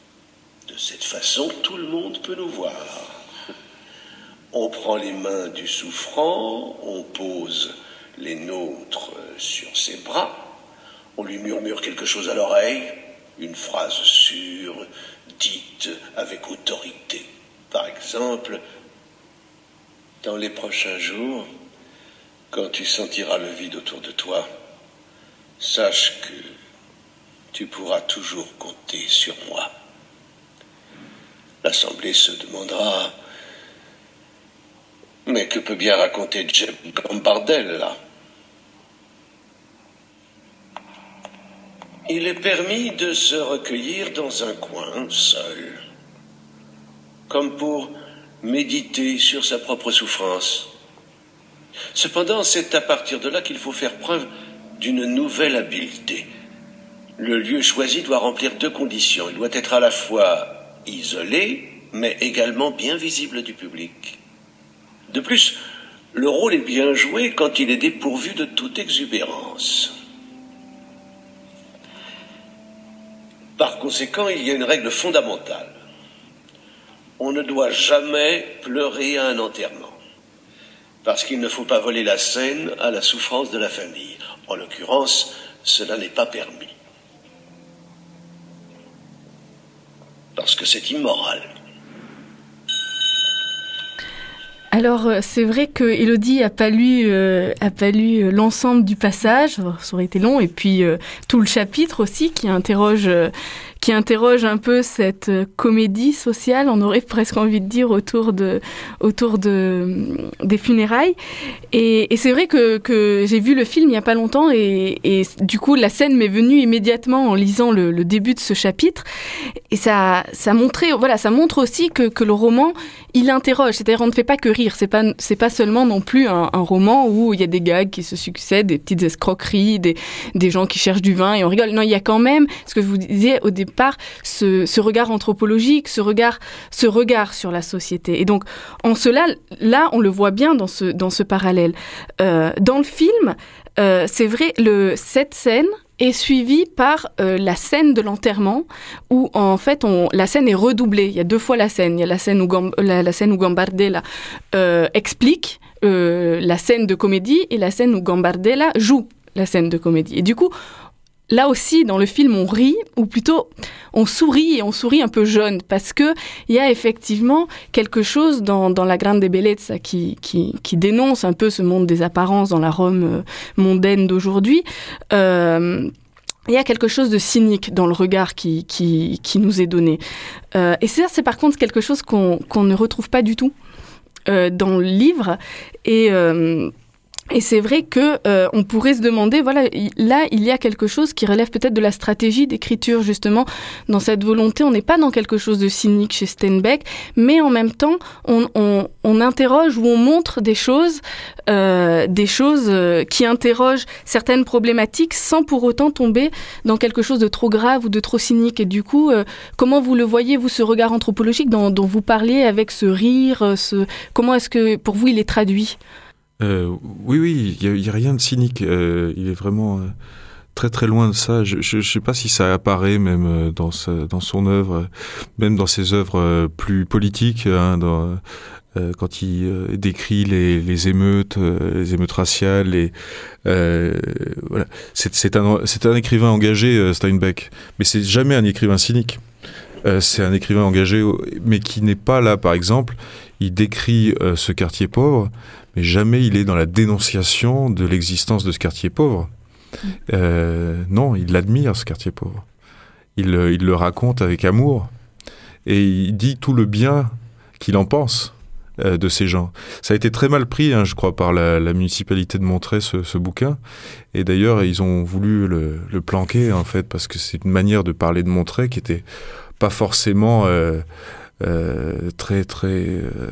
façon, tout le monde peut nous voir. On prend les mains du souffrant, on pose les nôtres sur ses bras, on lui murmure quelque chose à l'oreille, une phrase sûre, dite avec autorité. Par exemple, dans les prochains jours, quand tu sentiras le vide autour de toi, sache que tu pourras toujours compter sur moi. L'Assemblée se demandera: mais que peut bien raconter Jeff Gambardella? Il est permis de se recueillir dans un coin, seul, comme pour méditer sur sa propre souffrance. Cependant, c'est à partir de là qu'il faut faire preuve d'une nouvelle habileté. Le lieu choisi doit remplir 2 conditions. Il doit être à la fois isolé, mais également bien visible du public. De plus, le rôle est bien joué quand il est dépourvu de toute exubérance. Par conséquent, il y a une règle fondamentale. On ne doit jamais pleurer à un enterrement, parce qu'il ne faut pas voler la scène à la souffrance de la famille. En l'occurrence, cela n'est pas permis, parce que c'est immoral. Alors, c'est vrai que Élodie a pas lu l'ensemble du passage, ça aurait été long, et puis tout le chapitre aussi qui interroge un peu cette comédie sociale, on aurait presque envie de dire, autour des funérailles. Et c'est vrai que j'ai vu le film il n'y a pas longtemps, et du coup la scène m'est venue immédiatement en lisant le début de ce chapitre, et ça montre aussi que le roman, il interroge, c'est-à-dire on ne fait pas que rire, c'est pas seulement non plus un roman où il y a des gags qui se succèdent, des petites escroqueries, des gens qui cherchent du vin et on rigole. Non, il y a quand même, ce que je vous disais au départ, ce regard anthropologique, ce regard sur la société. Et donc, en cela, là, on le voit bien dans ce parallèle. Dans le film, c'est vrai, cette scène est suivie par la scène de l'enterrement, où en fait la scène est redoublée. Il y a 2 fois la scène. Il y a la scène où Gambardella explique la scène de comédie et la scène où Gambardella joue la scène de comédie. Et du coup, là aussi, dans le film, on rit, ou plutôt on sourit, et on sourit un peu jaune, parce que il y a effectivement quelque chose dans la Grande Bellezza qui dénonce un peu ce monde des apparences dans la Rome mondaine d'aujourd'hui. Il y a quelque chose de cynique dans le regard qui nous est donné. Et ça, c'est par contre quelque chose qu'on ne retrouve pas du tout dans le livre. Et c'est vrai que on pourrait se demander, voilà, là il y a quelque chose qui relève peut-être de la stratégie d'écriture, justement, dans cette volonté. On n'est pas dans quelque chose de cynique chez Steinbeck, mais en même temps on interroge ou on montre des choses qui interrogent certaines problématiques sans pour autant tomber dans quelque chose de trop grave ou de trop cynique. Et du coup, comment vous le voyez, vous, ce regard anthropologique dont vous parliez, avec ce rire, comment est-ce que pour vous il est traduit ? Oui, il y a rien de cynique. Il est vraiment très très loin de ça. Je sais pas si ça apparaît même dans son œuvre, même dans ses œuvres plus politiques, quand il décrit les émeutes raciales. Voilà. C'est un écrivain engagé, Steinbeck, mais c'est jamais un écrivain cynique. C'est un écrivain engagé, mais qui n'est pas là, par exemple. Il décrit ce quartier pauvre, mais jamais il est dans la dénonciation de l'existence de ce quartier pauvre. Non, il admire ce quartier pauvre. Il le raconte avec amour, et il dit tout le bien qu'il en pense de ces gens. Ça a été très mal pris, je crois, par la municipalité de Montreuil, ce bouquin. Et d'ailleurs, ils ont voulu le planquer, en fait, parce que c'est une manière de parler de Montreuil qui était pas forcément très très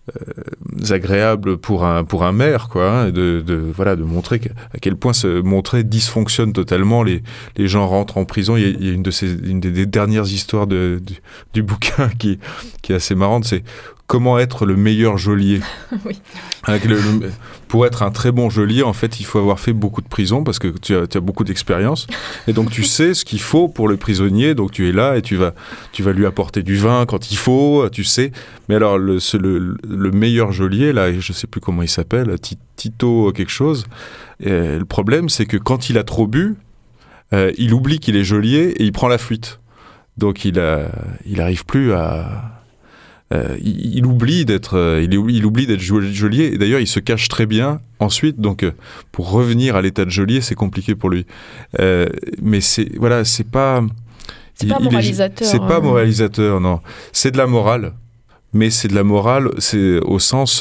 agréable pour un maire, quoi, hein, de montrer à quel point ce montrer dysfonctionne totalement. Les gens rentrent en prison. Il y a une des dernières histoires du bouquin qui est assez marrante, c'est comment être le meilleur geôlier. Oui. Pour être un très bon geôlier, en fait, il faut avoir fait beaucoup de prison parce que tu as beaucoup d'expérience. Et donc, tu sais ce qu'il faut pour le prisonnier. Donc, tu es là et tu vas lui apporter du vin quand il faut, tu sais. Mais alors, le meilleur geôlier, là, je ne sais plus comment il s'appelle, Tito quelque chose. Et le problème, c'est que quand il a trop bu, il oublie qu'il est geôlier et il prend la fuite. Donc, il arrive plus à... il oublie d'être geôlier, et d'ailleurs il se cache très bien ensuite, donc pour revenir à l'état de geôlier c'est compliqué pour lui, mais c'est pas moralisateur, c'est pas moralisateur, non, c'est de la morale, mais c'est de la morale, c'est au sens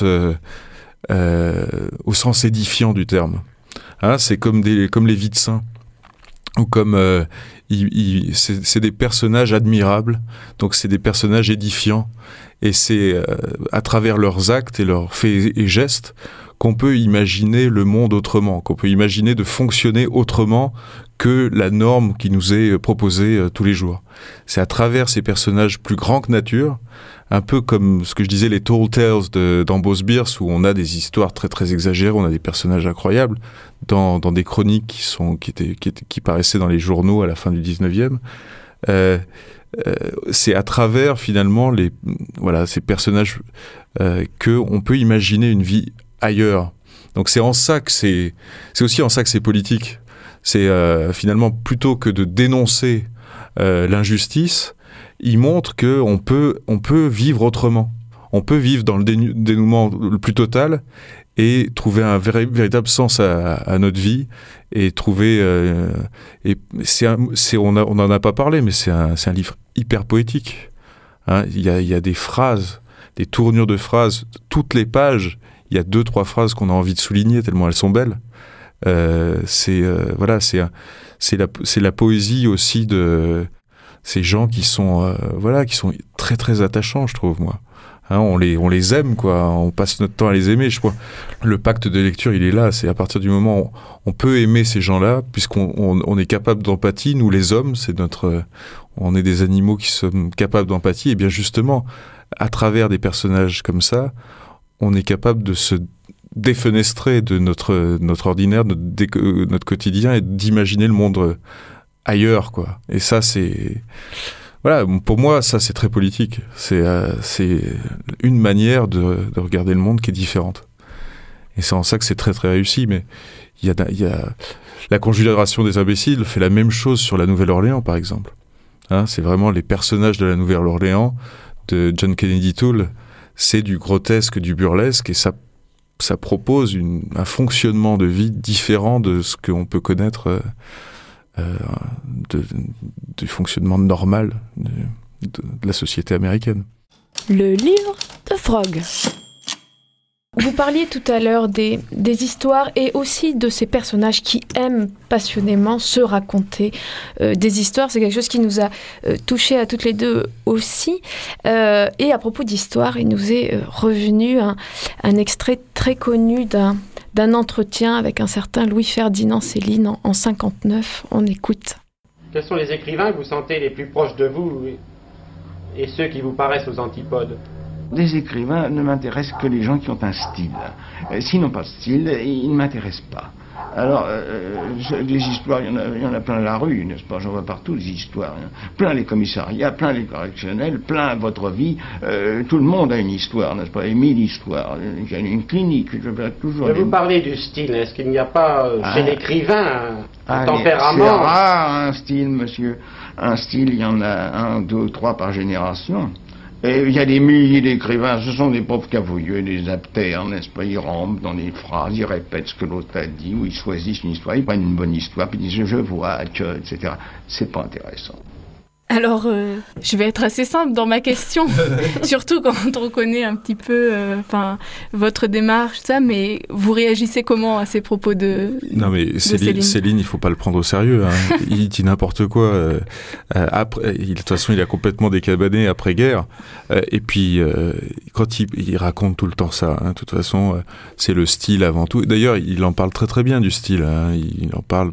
édifiant du terme, hein, c'est comme les vies de saints, ou comme c'est des personnages admirables, donc c'est des personnages édifiants. Et c'est à travers leurs actes et leurs faits et gestes qu'on peut imaginer le monde autrement, qu'on peut imaginer de fonctionner autrement que la norme qui nous est proposée tous les jours. C'est à travers ces personnages plus grands que nature, un peu comme ce que je disais, les tall tales d'Ambrose Bierce, où on a des histoires très très exagérées, on a des personnages incroyables, dans des chroniques qui paraissaient dans les journaux à la fin du 19e. C'est à travers finalement ces personnages que on peut imaginer une vie ailleurs. Donc c'est aussi en ça que c'est politique. C'est finalement, plutôt que de dénoncer l'injustice, il montre que on peut vivre autrement. On peut vivre dans le dénouement le plus total et trouver un véritable sens à notre vie, et trouver on n'en a pas parlé, mais c'est un livre hyper poétique, hein. Il y a des phrases, des tournures de phrases, toutes les pages, il y a 2-3 phrases qu'on a envie de souligner tellement elles sont belles. C'est la poésie aussi de ces gens qui sont très très attachants, je trouve, moi. Hein, on les aime, quoi. On passe notre temps à les aimer. Je crois le pacte de lecture, il est là. C'est à partir du moment où on peut aimer ces gens-là, puisqu'on est capable d'empathie. Nous, les hommes, on est des animaux qui sommes capables d'empathie. Et bien justement, à travers des personnages comme ça, on est capable de se défenestrer de notre ordinaire, notre quotidien, et d'imaginer le monde ailleurs, quoi. Et ça, c'est... Voilà, pour moi, ça, c'est très politique. C'est une manière de regarder le monde qui est différente. Et c'est en ça que c'est très, très réussi. Mais il y a la Conjuration des imbéciles fait la même chose sur la Nouvelle-Orléans, par exemple. Hein, c'est vraiment les personnages de la Nouvelle-Orléans, de John Kennedy Toole. C'est du grotesque, du burlesque, et ça propose un fonctionnement de vie différent de ce qu'on peut connaître... du fonctionnement normal de la société américaine. Le livre de Frog. Vous parliez tout à l'heure des histoires et aussi de ces personnages qui aiment passionnément se raconter des histoires. C'est quelque chose qui nous a touchés à toutes les deux aussi. Et à propos d'histoire, il nous est revenu un extrait très connu d'un entretien avec un certain Louis-Ferdinand Céline en 1959. On écoute. Quels sont les écrivains que vous sentez les plus proches de vous et ceux qui vous paraissent aux antipodes ? Des écrivains ne m'intéressent que les gens qui ont un style. S'ils n'ont pas de style, ils ne m'intéressent pas. Alors, des histoires, il y en a plein la rue, n'est-ce pas? J'en vois partout des histoires. Plein les commissariats, plein les correctionnels, plein votre vie. Tout le monde a une histoire, n'est-ce pas? Et 1000 histoires. Il y a une clinique, je vais toujours... Vous parlez du style, est-ce qu'il n'y a pas chez l'écrivain un tempérament? C'est rare, un style, monsieur. Un style, il y en a 1, 2, 3 par génération. Et il y a des milliers d'écrivains, ce sont des pauvres cavouilleux, des aptères, n'est-ce pas? Ils rampent dans des phrases, ils répètent ce que l'autre a dit, ou ils choisissent une histoire, ils prennent une bonne histoire, puis ils disent je vois que, etc. C'est pas intéressant. Alors, je vais être assez simple dans ma question, surtout quand on connaît un petit peu votre démarche, ça, mais vous réagissez comment à ces propos de Non, mais Céline, il faut pas le prendre au sérieux. Hein. Il dit n'importe quoi. De toute façon, il a complètement décabané après-guerre. Et puis, quand il raconte tout le temps ça, hein, de toute façon, c'est le style avant tout. D'ailleurs, il en parle très très bien du style. Hein. Il en parle...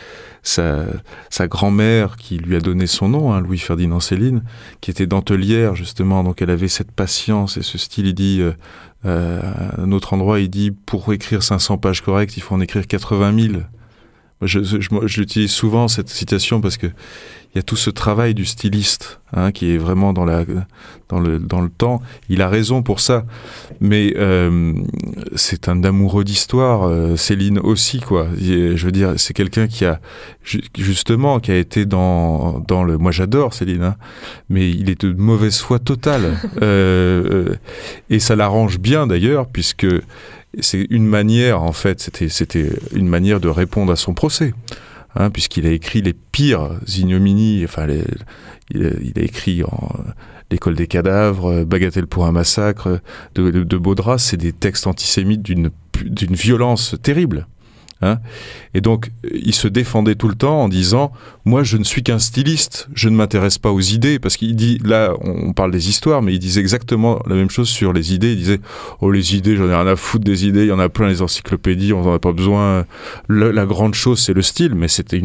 Sa grand-mère qui lui a donné son nom, hein, Louis-Ferdinand Céline, qui était dentelière justement, donc elle avait cette patience et ce style. Il dit, à un autre endroit, il dit, pour écrire 500 pages correctes, il faut en écrire 80 000. J'utilise souvent cette citation parce que il y a tout ce travail du styliste, hein, qui est vraiment dans le temps. Il a raison pour ça, mais c'est un amoureux d'histoire. Céline aussi, quoi. Je veux dire, c'est quelqu'un qui a justement qui a été dans le. Moi, j'adore Céline, hein, mais il est de mauvaise foi totale, et ça l'arrange bien d'ailleurs, puisque c'est une manière, en fait, c'était une manière de répondre à son procès. Hein, puisqu'il a écrit les pires ignominies, enfin, il a écrit L'école des cadavres, Bagatelle pour un massacre, de Baudras, c'est des textes antisémites d'une violence terrible. Hein. Et donc, il se défendait tout le temps en disant « Moi, je ne suis qu'un styliste, je ne m'intéresse pas aux idées. » Parce qu'il dit, là, on parle des histoires, mais il disait exactement la même chose sur les idées. Il disait « Oh, les idées, j'en ai rien à foutre des idées, il y en a plein les encyclopédies, on n'en a pas besoin. La grande chose, c'est le style. » Mais c'était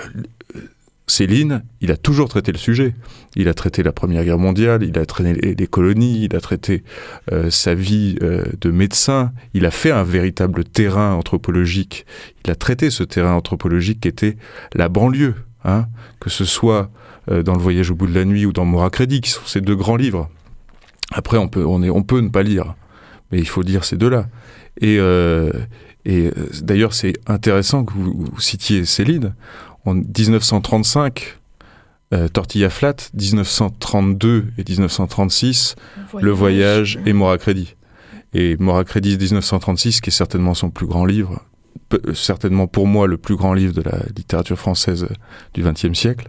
Céline, il a toujours traité le sujet. Il a traité la Première Guerre mondiale, il a traité les colonies, il a traité sa vie de médecin. Il a fait un véritable terrain anthropologique. Il a traité ce terrain anthropologique qui était la banlieue, hein, que ce soit dans Le Voyage au bout de la nuit ou dans Mort à crédit, qui sont ces deux grands livres. Après, on peut ne pas lire, mais il faut lire ces deux-là. Et d'ailleurs, c'est intéressant que vous citiez Céline. En 1935, Tortilla Flat, 1932 et 1936, Le Voyage et Mort à crédit. Et Mort à crédit 1936, qui est certainement son plus grand livre, certainement pour moi le plus grand livre de la littérature française du XXe siècle,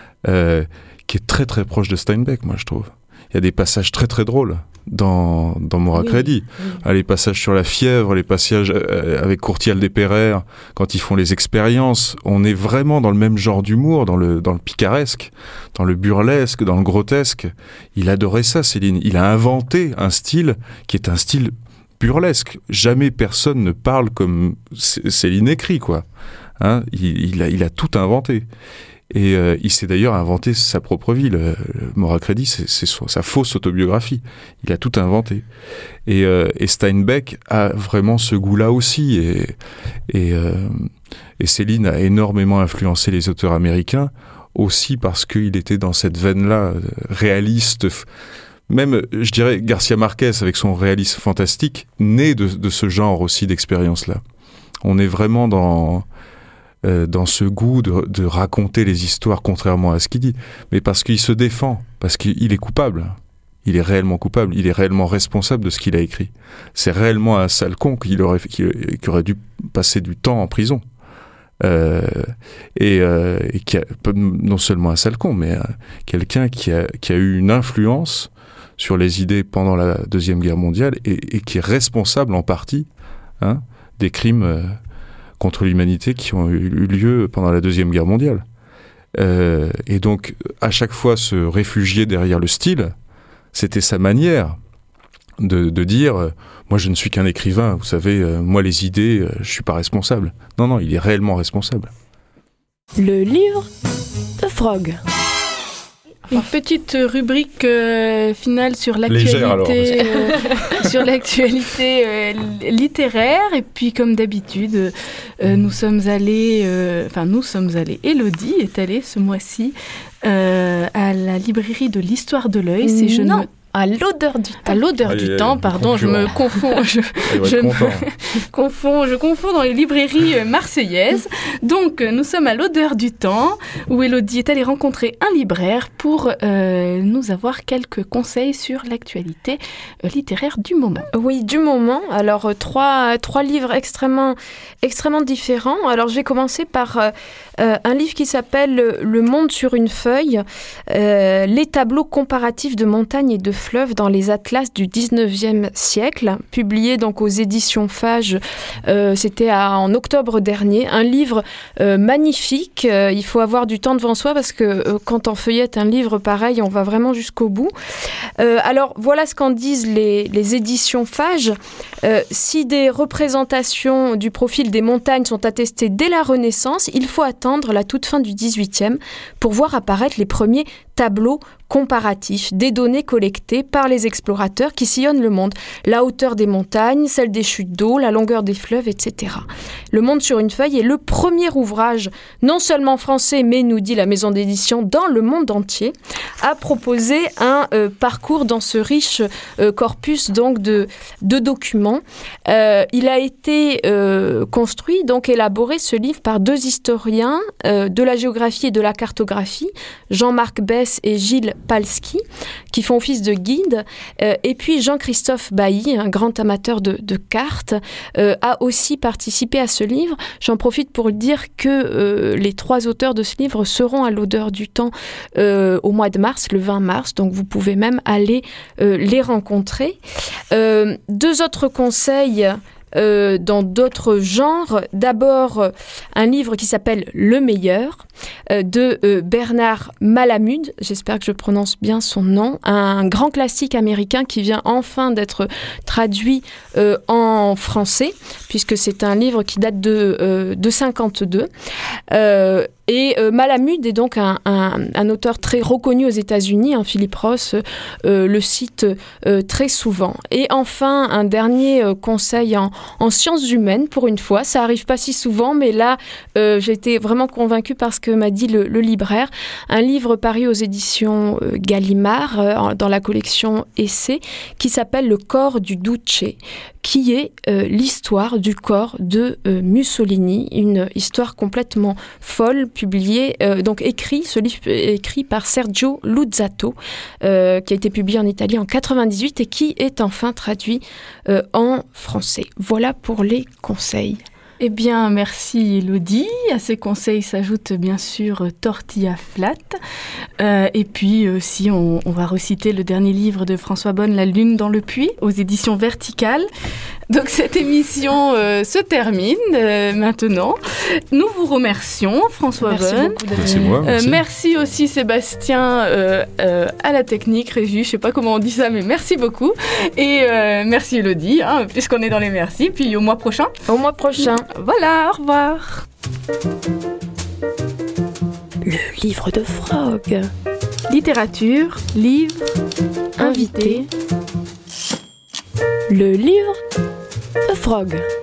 qui est très très proche de Steinbeck, moi je trouve. Il y a des passages très très drôles dans Mort à crédit. Oui. Les passages sur la fièvre, les passages avec Courtial des Pereire, quand ils font les expériences, on est vraiment dans le même genre d'humour, dans le picaresque, dans le burlesque, dans le grotesque. Il adorait ça, Céline. Il a inventé un style qui est un style burlesque. Jamais personne ne parle comme Céline écrit, quoi. Hein, il a tout inventé. Et il s'est d'ailleurs inventé sa propre vie. Mort à crédit, c'est sa fausse autobiographie. Il a tout inventé. Et Steinbeck a vraiment ce goût-là aussi. Et Céline a énormément influencé les auteurs américains, aussi parce qu'il était dans cette veine-là, réaliste. Même, je dirais, Garcia Marquez, avec son réalisme fantastique, né de ce genre aussi d'expérience-là. On est vraiment dans ce goût de raconter les histoires contrairement à ce qu'il dit, mais parce qu'il se défend, parce qu'il est coupable. Il est réellement coupable, il est réellement responsable de ce qu'il a écrit. C'est réellement un sale con qui aurait dû passer du temps en prison. Et qui a, non seulement un sale con, mais quelqu'un qui a eu une influence sur les idées pendant la Deuxième Guerre mondiale et qui est responsable en partie, hein, des crimes contre l'humanité qui ont eu lieu pendant la Deuxième Guerre mondiale. Et donc, à chaque fois, se réfugier derrière le style, c'était sa manière de dire moi, je ne suis qu'un écrivain, vous savez, moi, les idées, je ne suis pas responsable. Non, il est réellement responsable. Le livre de Frog. Une petite rubrique finale sur l'actualité, sur l'actualité littéraire. Et puis, comme d'habitude, nous sommes allés, Élodie est allée ce mois-ci à la librairie de l'Histoire de l'Œil. À l'odeur du temps. À l'odeur du temps, pardon, je me confonds. Je confonds dans les librairies marseillaises. Donc, nous sommes à l'odeur du temps, où Élodie est allée rencontrer un libraire pour nous avoir quelques conseils sur l'actualité littéraire du moment. Oui, du moment. Alors, trois livres extrêmement différents. Alors, je vais commencer par un livre qui s'appelle « Le monde sur une feuille », les tableaux comparatifs de montagnes et de fleuves dans les atlas du 19e siècle, publié donc aux éditions Fage, c'était en octobre dernier. Un livre magnifique, il faut avoir du temps devant soi parce que quand on feuillette un livre pareil, on va vraiment jusqu'au bout. Alors voilà ce qu'en disent les éditions Fage. Si des représentations du profil des montagnes sont attestées dès la Renaissance, il faut attendre la toute fin du 18e pour voir apparaître les premiers tableaux comparatifs des données collectées par les explorateurs qui sillonnent le monde. La hauteur des montagnes, celle des chutes d'eau, la longueur des fleuves, etc. Le monde sur une feuille est le premier ouvrage, non seulement français, mais, nous dit la maison d'édition, dans le monde entier, à proposer un parcours dans ce riche corpus donc, de documents. Il a été construit, donc élaboré, ce livre, par deux historiens de la géographie et de la cartographie, Jean-Marc Besse et Gilles Palski, qui font office de guide, et puis Jean-Christophe Bailly, un grand amateur de cartes, a aussi participé à ce livre. J'en profite pour dire que les trois auteurs de ce livre seront à l'odeur du temps au mois de mars, le 20 mars, donc vous pouvez même aller les rencontrer. Deux autres conseils dans d'autres genres. D'abord, un livre qui s'appelle « Le meilleur » de Bernard Malamud, j'espère que je prononce bien son nom, un grand classique américain qui vient enfin d'être traduit en français, puisque c'est un livre qui date de 52. Et Malamud est donc un auteur très reconnu aux États-Unis. Philippe Ross le cite très souvent. Et enfin, un dernier conseil en sciences humaines, pour une fois. Ça n'arrive pas si souvent, mais là, j'ai été vraiment convaincue par ce que m'a dit le libraire. Un livre paru aux éditions Gallimard, dans la collection Essai, qui s'appelle « Le corps du Duce », qui est l'histoire du corps de Mussolini, une histoire complètement folle, publiée, ce livre est écrit par Sergio Luzzatto, qui a été publié en Italie en 98 et qui est enfin traduit en français. Voilà pour les conseils. Eh bien, merci Élodie. À ces conseils s'ajoute bien sûr Tortilla Flat. Et puis aussi, on va reciter le dernier livre de François Bonne, La Lune dans le puits, aux éditions Verticales. Donc cette émission se termine maintenant. Nous vous remercions, François Bonne. Merci moi. Merci. Merci aussi Sébastien à la technique, Régie, je sais pas comment on dit ça, mais merci beaucoup. Et merci Élodie, puisqu'on est dans les merci. Puis au mois prochain. Au mois prochain. Voilà, au revoir. Le livre de Frog. Littérature, livre, invité. Le livre de Frog.